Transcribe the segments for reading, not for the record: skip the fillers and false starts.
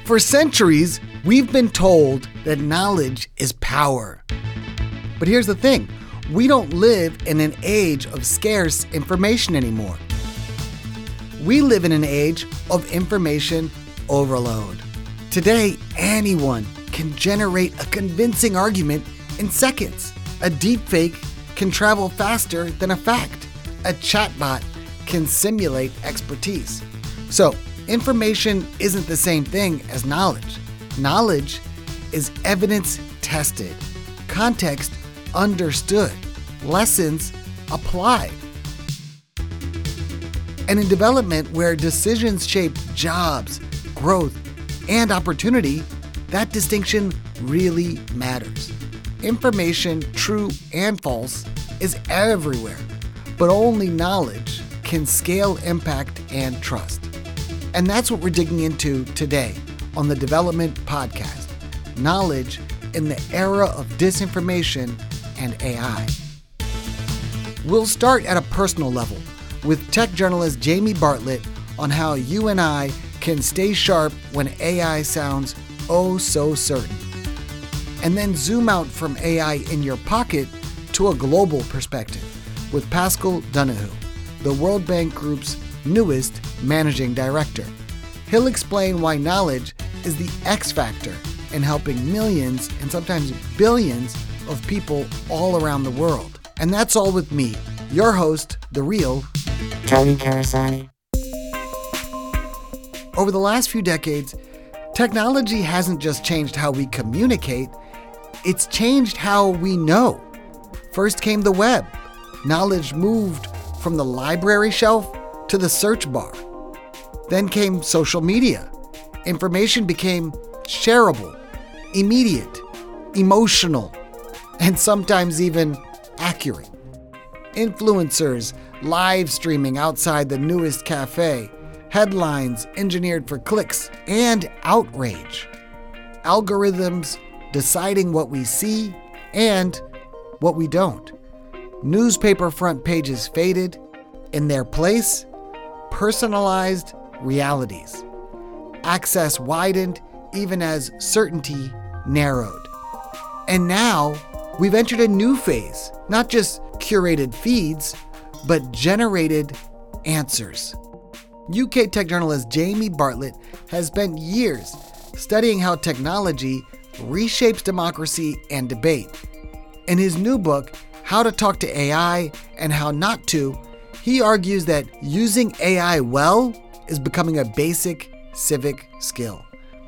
For centuries, we've been told that knowledge is power. But here's the thing, we don't live in an age of scarce information anymore. We live in an age of information overload. Today, anyone can generate a convincing argument in seconds. A deepfake can travel faster than a fact. A chatbot can simulate expertise. So, information isn't the same thing as knowledge. Knowledge is evidence tested, context understood, lessons applied. And in development where decisions shape jobs, growth, and opportunity, that distinction really matters. Information, true and false, is everywhere, but only knowledge can scale impact and trust. And that's what we're digging into today on the Development Podcast. Knowledge in the era of disinformation and AI. We'll start at a personal level with tech journalist Jamie Bartlett on how you and I can stay sharp when AI sounds oh so certain. And then zoom out from AI in your pocket to a global perspective with Pascal Donoghue, the World Bank Group's newest managing director. He'll explain why knowledge is the X factor in helping millions and sometimes billions of people all around the world. And that's all with me, your host, the real Tony Carasani. Over the last few decades, technology hasn't just changed how we communicate, it's changed how we know. First came the web. Knowledge moved from the library shelf to the search bar. Then came social media. Information became shareable, immediate, emotional, and sometimes even accurate. Influencers live streaming outside the newest cafe, headlines engineered for clicks and outrage. Algorithms deciding what we see and what we don't. Newspaper front pages faded. In their place, personalized realities. Access widened even as certainty narrowed. And now, we've entered a new phase, not just curated feeds, but generated answers. UK tech journalist Jamie Bartlett has spent years studying how technology reshapes democracy and debate. In his new book, How to Talk to AI and How Not to, he argues that using AI well is becoming a basic civic skill.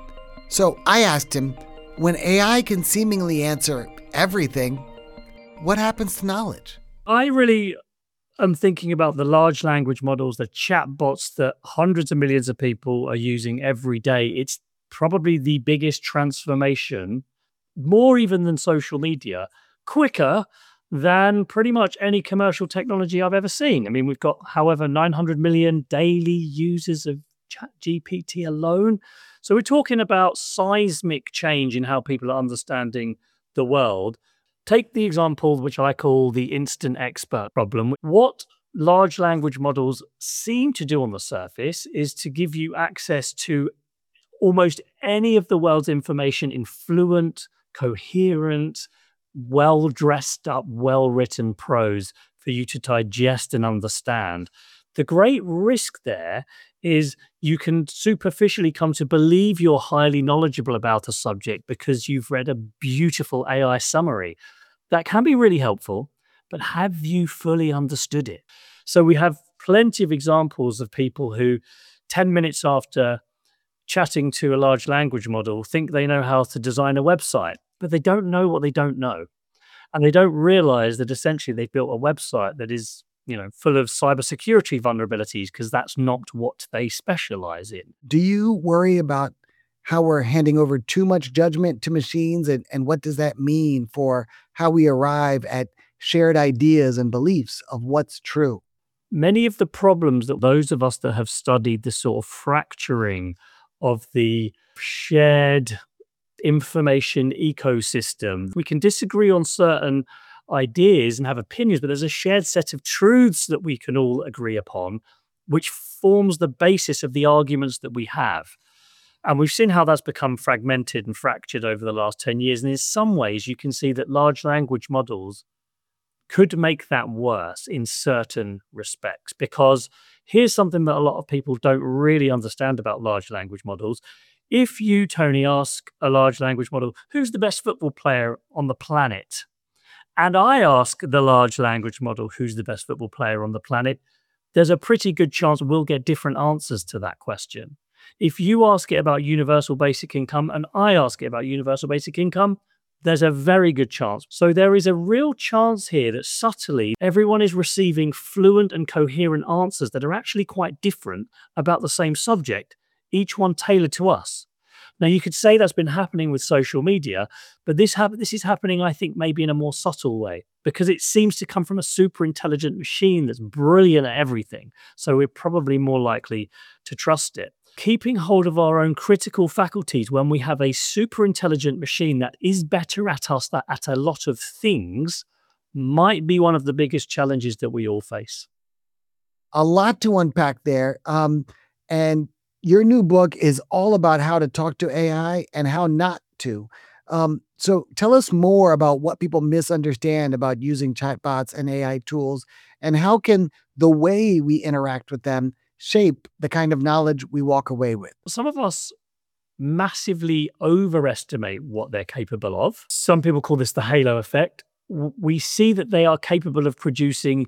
So I asked him, when AI can seemingly answer everything, what happens to knowledge? I really am thinking about the large language models, the chatbots that hundreds of millions of people are using every day. It's probably the biggest transformation, more even than social media, quicker than pretty much any commercial technology I've ever seen. I mean, we've got, however, 900 million daily users of ChatGPT alone. So we're talking about seismic change in how people are understanding the world. Take the example, which I call the instant expert problem. What large language models seem to do on the surface is to give you access to almost any of the world's information in fluent, coherent, well-dressed up, well-written prose for you to digest and understand. The great risk there is you can superficially come to believe you're highly knowledgeable about a subject because you've read a beautiful AI summary. That can be really helpful, but have you fully understood it? So we have plenty of examples of people who 10 minutes after chatting to a large language model think they know how to design a website, but they don't know what they don't know. And they don't realize that essentially they've built a website that is, full of cybersecurity vulnerabilities because that's not what they specialize in. Do you worry about how we're handing over too much judgment to machines, and what does that mean for how we arrive at shared ideas and beliefs of what's true? Many of the problems that those of us that have studied the sort of fracturing of the shared information ecosystem, we can disagree on certain ideas and have opinions, but there's a shared set of truths that we can all agree upon, which forms the basis of the arguments that we have. And we've seen how that's become fragmented and fractured over the last 10 years. And in some ways, you can see that large language models could make that worse in certain respects. Because here's something that a lot of people don't really understand about large language models. If you, Tony, ask a large language model, who's the best football player on the planet? And I ask the large language model, who's the best football player on the planet? There's a pretty good chance we'll get different answers to that question. If you ask it about universal basic income and I ask it about universal basic income, there's a very good chance. So there is a real chance here that subtly everyone is receiving fluent and coherent answers that are actually quite different about the same subject, each one tailored to us. Now, you could say that's been happening with social media, but this is happening, I think, maybe in a more subtle way, because it seems to come from a super intelligent machine that's brilliant at everything. So we're probably more likely to trust it. Keeping hold of our own critical faculties when we have a super intelligent machine that is better at us at a lot of things might be one of the biggest challenges that we all face. A lot to unpack there. And your new book is all about how to talk to AI and how not to. So tell us more about what people misunderstand about using chatbots and AI tools, and how can the way we interact with them shape the kind of knowledge we walk away with. Some of us massively overestimate what they're capable of. Some people call this the halo effect. We see that they are capable of producing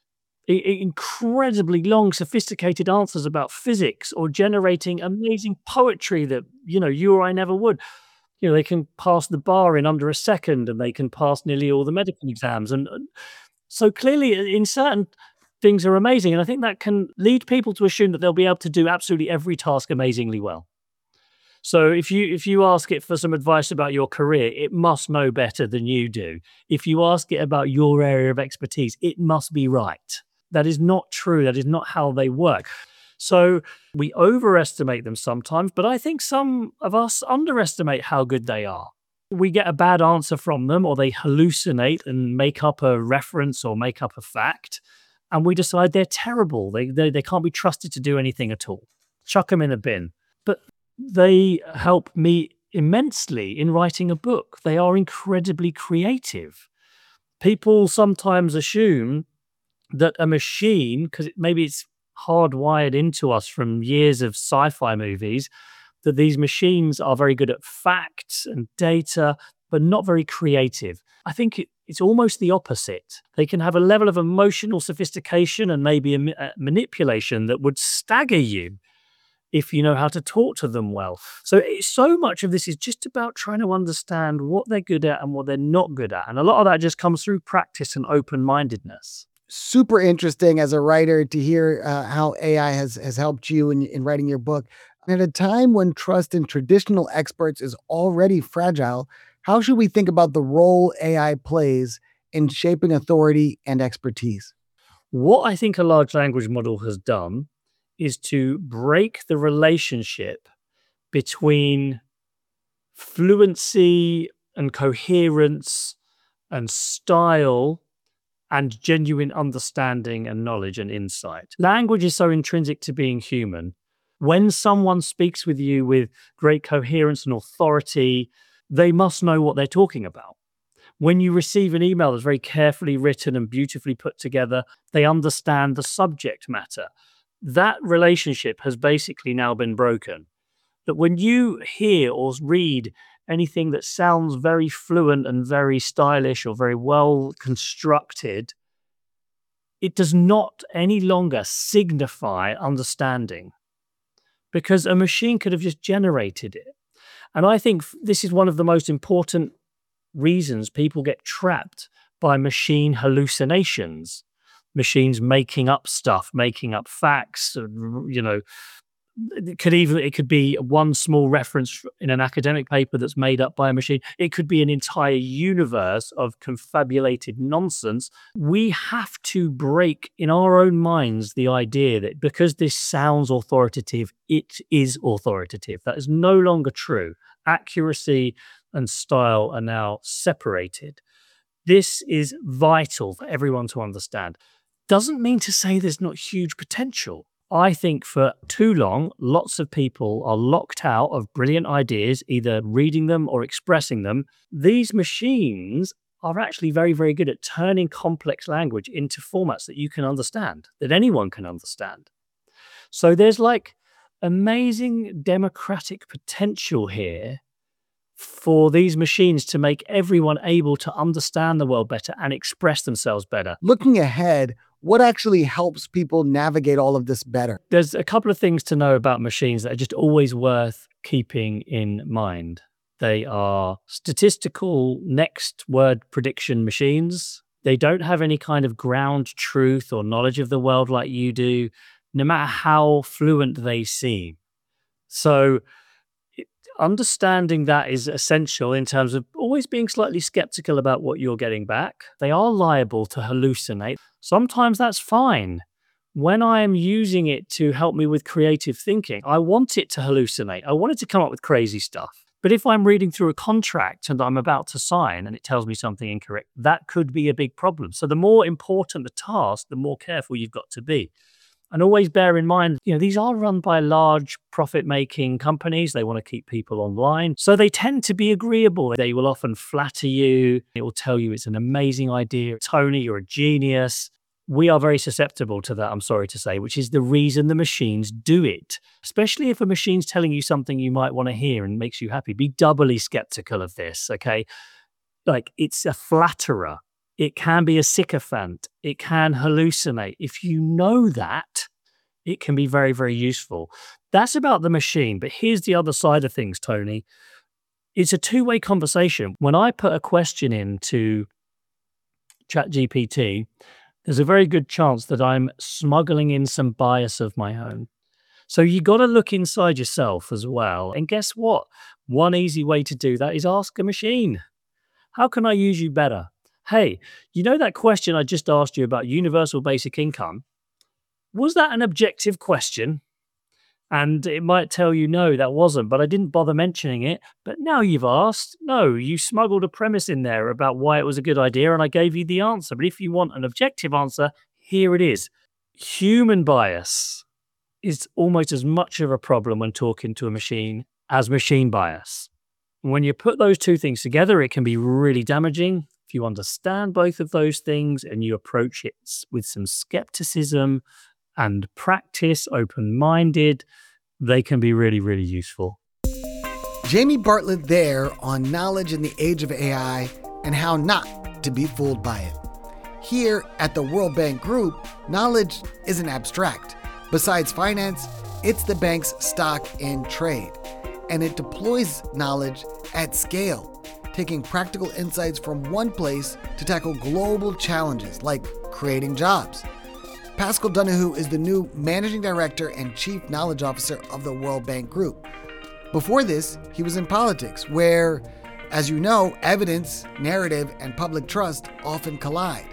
incredibly long, sophisticated answers about physics, or generating amazing poetry that, you or I never would. They can pass the bar in under a second, and they can pass nearly all the medical exams. And so clearly in certain things are amazing. And I think that can lead people to assume that they'll be able to do absolutely every task amazingly well. So if you ask it for some advice about your career, it must know better than you do. If you ask it about your area of expertise, it must be right. That is not true. That is not how they work. So we overestimate them sometimes, but I think some of us underestimate how good they are. We get a bad answer from them, or they hallucinate and make up a reference or make up a fact, and we decide they're terrible. They can't be trusted to do anything at all. Chuck them in a bin. But they help me immensely in writing a book. They are incredibly creative. People sometimes assume that a machine, because maybe it's hardwired into us from years of sci-fi movies, that these machines are very good at facts and data, but not very creative. I think it's almost the opposite. They can have a level of emotional sophistication and maybe a manipulation that would stagger you if you know how to talk to them well. So much of this is just about trying to understand what they're good at and what they're not good at. And a lot of that just comes through practice and open-mindedness. Super interesting as a writer to hear how AI has helped you in writing your book. At a time when trust in traditional experts is already fragile, how should we think about the role AI plays in shaping authority and expertise? What I think a large language model has done is to break the relationship between fluency and coherence and style and genuine understanding and knowledge and insight. Language is so intrinsic to being human. When someone speaks with you with great coherence and authority, they must know what they're talking about. When you receive an email that's very carefully written and beautifully put together, they understand the subject matter. That relationship has basically now been broken. That when you hear or read anything that sounds very fluent and very stylish or very well constructed, it does not any longer signify understanding, because a machine could have just generated it. And I think this is one of the most important reasons people get trapped by machine hallucinations. Machines making up stuff, making up facts, it could be one small reference in an academic paper that's made up by a machine. It could be an entire universe of confabulated nonsense. We have to break in our own minds the idea that because this sounds authoritative, it is authoritative. That is no longer true. Accuracy and style are now separated. This is vital for everyone to understand. Doesn't mean to say there's not huge potential. I think for too long, lots of people are locked out of brilliant ideas, either reading them or expressing them. These machines are actually very, very good at turning complex language into formats that you can understand, that anyone can understand. So there's like amazing democratic potential here for these machines to make everyone able to understand the world better and express themselves better. Looking ahead, what actually helps people navigate all of this better? There's a couple of things to know about machines that are just always worth keeping in mind. They are statistical next word prediction machines. They don't have any kind of ground truth or knowledge of the world like you do, no matter how fluent they seem. So understanding that is essential in terms of always being slightly skeptical about what you're getting back. They are liable to hallucinate. Sometimes that's fine. When I am using it to help me with creative thinking, I want it to hallucinate. I want it to come up with crazy stuff. But if I'm reading through a contract and I'm about to sign and it tells me something incorrect, that could be a big problem. So the more important the task, the more careful you've got to be. And always bear in mind, these are run by large profit-making companies. They want to keep people online. So they tend to be agreeable. They will often flatter you. It will tell you it's an amazing idea. Tony, you're a genius. We are very susceptible to that, I'm sorry to say, which is the reason the machines do it. Especially if a machine's telling you something you might want to hear and makes you happy. Be doubly skeptical of this, okay? Like, it's a flatterer. It can be a sycophant. It can hallucinate. If you know that, it can be very, very useful. That's about the machine. But here's the other side of things, Tony. It's a two-way conversation. When I put a question into ChatGPT, there's a very good chance that I'm smuggling in some bias of my own. So you got to look inside yourself as well. And guess what? One easy way to do that is ask a machine. How can I use you better? Hey, that question I just asked you about universal basic income? Was that an objective question? And it might tell you, no, that wasn't, but I didn't bother mentioning it. But now you've asked, no, you smuggled a premise in there about why it was a good idea and I gave you the answer. But if you want an objective answer, here it is. Human bias is almost as much of a problem when talking to a machine as machine bias. When you put those two things together, it can be really damaging. If you understand both of those things and you approach it with some skepticism and practice, open-minded, they can be really, really useful. Jamie Bartlett there on knowledge in the age of AI and how not to be fooled by it. Here at the World Bank Group, knowledge isn't abstract. Besides finance, it's the bank's stock in trade. And it deploys knowledge at scale, taking practical insights from one place to tackle global challenges like creating jobs. Pascal Donoghue is the new Managing Director and Chief Knowledge Officer of the World Bank Group. Before this, he was in politics, where, as you know, evidence, narrative, and public trust often collide.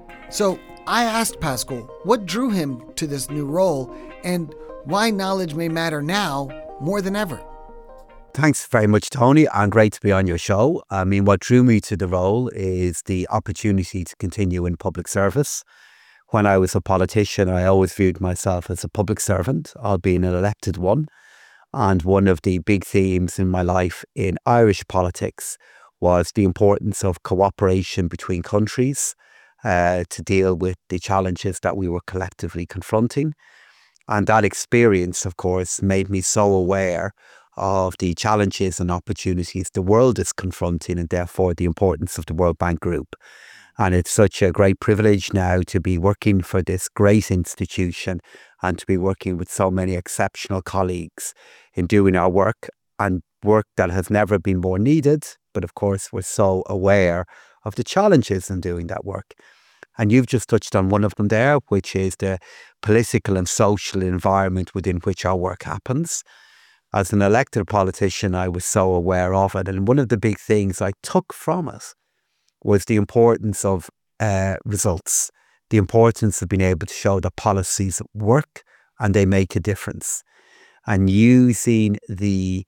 So I asked Pascal what drew him to this new role and why knowledge may matter now more than ever. Thanks very much, Tony, and great to be on your show. I mean, what drew me to the role is the opportunity to continue in public service. When I was a politician, I always viewed myself as a public servant, albeit an elected one. And one of the big themes in my life in Irish politics was the importance of cooperation between countries to deal with the challenges that we were collectively confronting. And that experience, of course, made me so aware of the challenges and opportunities the world is confronting, and therefore the importance of the World Bank Group. And it's such a great privilege now to be working for this great institution and to be working with so many exceptional colleagues in doing our work, and work that has never been more needed. But of course, we're so aware of the challenges in doing that work. And you've just touched on one of them there, which is the political and social environment within which our work happens. As an elected politician, I was so aware of it. And one of the big things I took from it was the importance of results, the importance of being able to show that policies work and they make a difference. And using the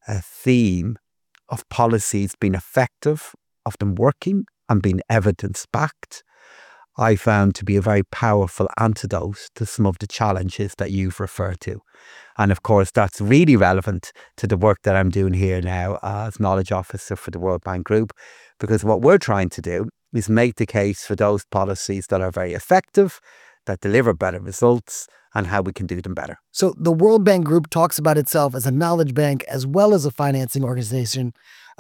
theme of policies being effective, of them working and being evidence-backed, I found to be a very powerful antidote to some of the challenges that you've referred to. And of course, that's really relevant to the work that I'm doing here now as Knowledge Officer for the World Bank Group, because what we're trying to do is make the case for those policies that are very effective, that deliver better results, and how we can do them better. So the World Bank Group talks about itself as a knowledge bank as well as a financing organization.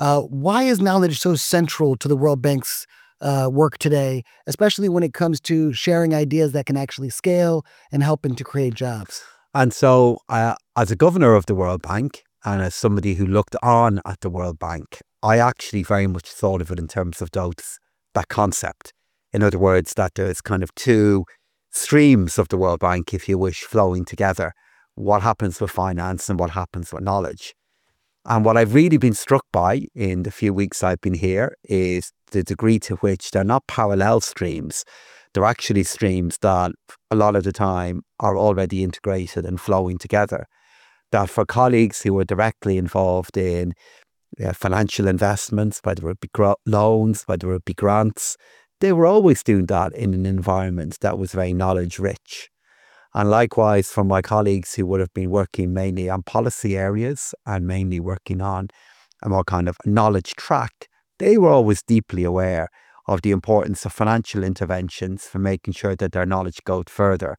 Why is knowledge so central to the World Bank's work today, especially when it comes to sharing ideas that can actually scale and helping to create jobs? And so as a governor of the World Bank and as somebody who looked on at the World Bank, I actually very much thought of it in terms of that concept. In other words, that there's kind of two streams of the World Bank, if you wish, flowing together. What happens with finance and what happens with knowledge. And what I've really been struck by in the few weeks I've been here is the degree to which they're not parallel streams. They're actually streams that a lot of the time are already integrated and flowing together. That for colleagues who are directly involved in financial investments, whether it be loans, whether it be grants, they were always doing that in an environment that was very knowledge rich. And likewise for my colleagues who would have been working mainly on policy areas and mainly working on a more kind of knowledge track, they were always deeply aware of the importance of financial interventions for making sure that their knowledge goes further.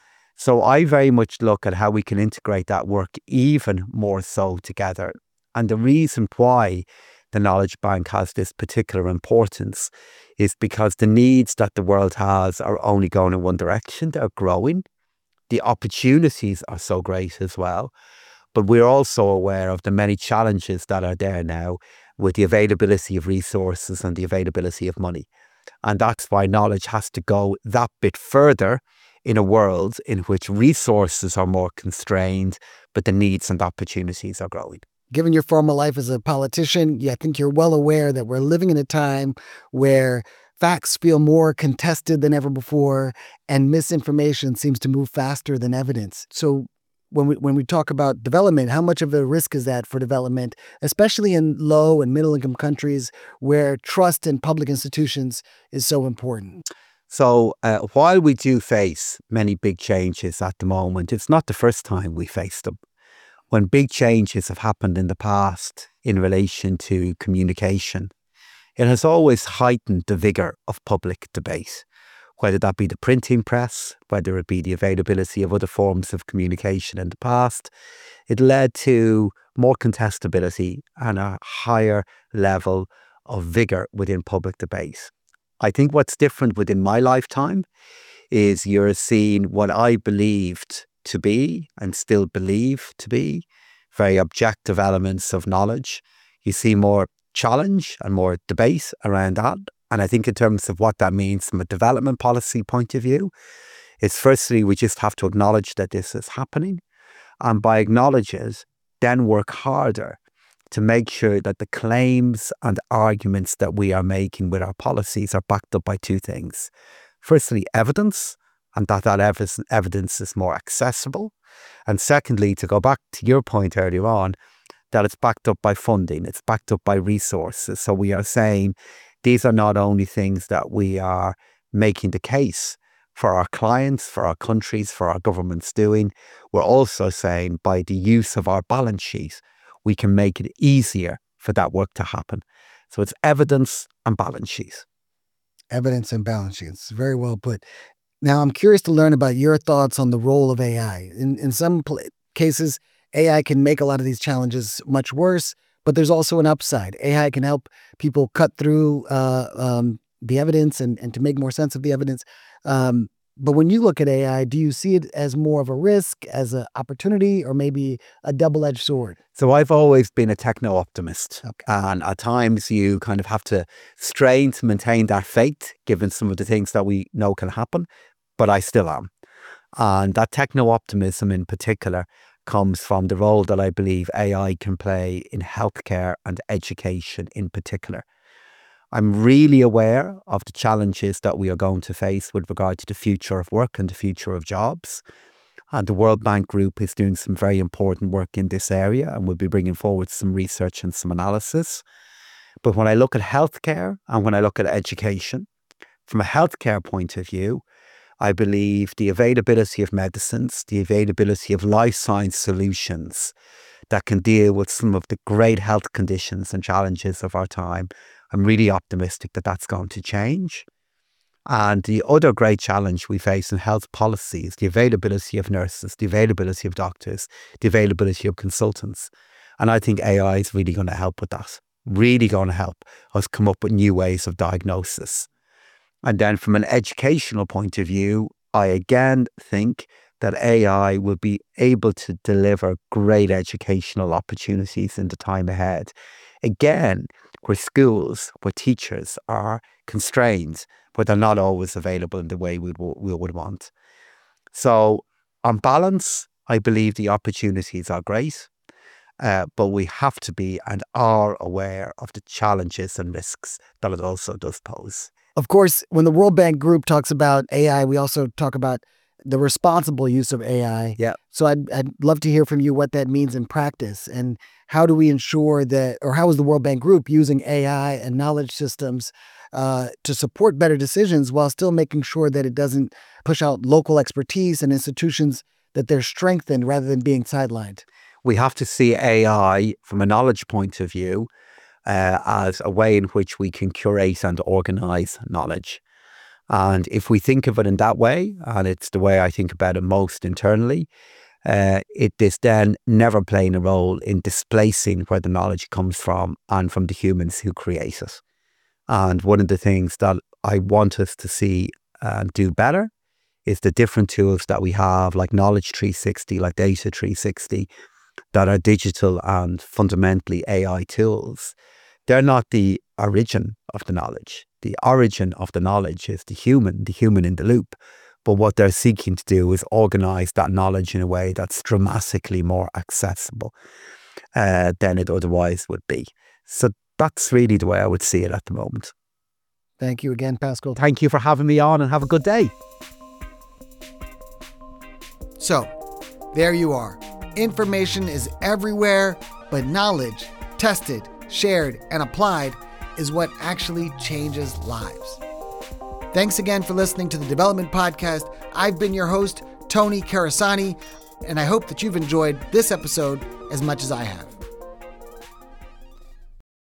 So I very much look at how we can integrate that work even more so together. And the reason why the Knowledge Bank has this particular importance is because the needs that the world has are only going in one direction. They're growing. The opportunities are so great as well. But we're also aware of the many challenges that are there now with the availability of resources and the availability of money. And that's why knowledge has to go that bit further in a world in which resources are more constrained, but the needs and opportunities are growing. Given your former life as a politician, I think you're well aware that we're living in a time where facts feel more contested than ever before, and misinformation seems to move faster than evidence. So when we talk about development, how much of a risk is that for development, especially in low and middle income countries where trust in public institutions is so important? So while we do face many big changes at the moment, it's not the first time we face them. When big changes have happened in the past in relation to communication, it has always heightened the vigor of public debate, whether that be the printing press, whether it be the availability of other forms of communication in the past. It led to more contestability and a higher level of vigor within public debate. I think what's different within my lifetime is you're seeing what I believed to be and still believe to be very objective elements of knowledge. You see more challenge and more debate around that. And I think in terms of what that means from a development policy point of view, is firstly, we just have to acknowledge that this is happening. And by acknowledge it, then work harder to make sure that the claims and arguments that we are making with our policies are backed up by two things. Firstly, evidence, and that evidence is more accessible. And secondly, to go back to your point earlier on, that it's backed up by funding, it's backed up by resources. So we are saying these are not only things that we are making the case for our clients, for our countries, for our governments doing, we're also saying by the use of our balance sheet, we can make it easier for that work to happen. So it's evidence and balance sheet. Evidence and balance sheets. Very well put. Now, I'm curious to learn about your thoughts on the role of AI. In some cases, AI can make a lot of these challenges much worse, but there's also an upside. AI can help people cut through the evidence and to make more sense of the evidence. But when you look at AI, do you see it as more of a risk, as an opportunity, or maybe a double-edged sword? So I've always been a techno-optimist. Okay. And at times you kind of have to strain to maintain that faith, given some of the things that we know can happen, but I still am. And that techno-optimism in particular comes from the role that I believe AI can play in healthcare and education in particular. I'm really aware of the challenges that we are going to face with regard to the future of work and the future of jobs. And the World Bank Group is doing some very important work in this area, and we'll be bringing forward some research and some analysis. But when I look at healthcare and when I look at education, From a healthcare point of view, I believe the availability of medicines, the availability of life science solutions that can deal with some of the great health conditions and challenges of our time, I'm really optimistic that that's going to change. And the other great challenge we face in health policy is the availability of nurses, the availability of doctors, the availability of consultants. And I think AI is really going to help with that, really going to help us come up with new ways of diagnosis. And then from an educational point of view, I again think that AI will be able to deliver great educational opportunities in the time ahead. Again, where schools, where teachers are constrained, but they're not always available in the way we would want. So on balance, I believe the opportunities are great, but we have to be and are aware of the challenges and risks that it also does pose. Of course, when the World Bank Group talks about AI, we also talk about the responsible use of AI. Yeah. So I'd love to hear from you what that means in practice, and how do we ensure that, or how is the World Bank Group using AI and knowledge systems to support better decisions while still making sure that it doesn't push out local expertise and institutions, that they're strengthened rather than being sidelined? We have to see AI from a knowledge point of view as a way in which we can curate and organize knowledge. And if we think of it in that way, and it's the way I think about it most internally, it is then never playing a role in displacing where the knowledge comes from and from the humans who create it. And one of the things that I want us to see and do better is the different tools that we have, like Knowledge 360, like Data 360, that are digital and fundamentally AI tools. They're not the origin of the knowledge. The origin of the knowledge is the human in the loop. But what they're seeking to do is organize that knowledge in a way that's dramatically more accessible than it otherwise would be. So that's really the way I would see it at the moment. Thank you again, Pascal. Thank you for having me on, and have a good day. So, there you are. Information is everywhere, but knowledge, tested, shared, and applied, is what actually changes lives. Thanks again for listening to the Development Podcast. I've been your host, Tony Carasani, and I hope that you've enjoyed this episode as much as I have.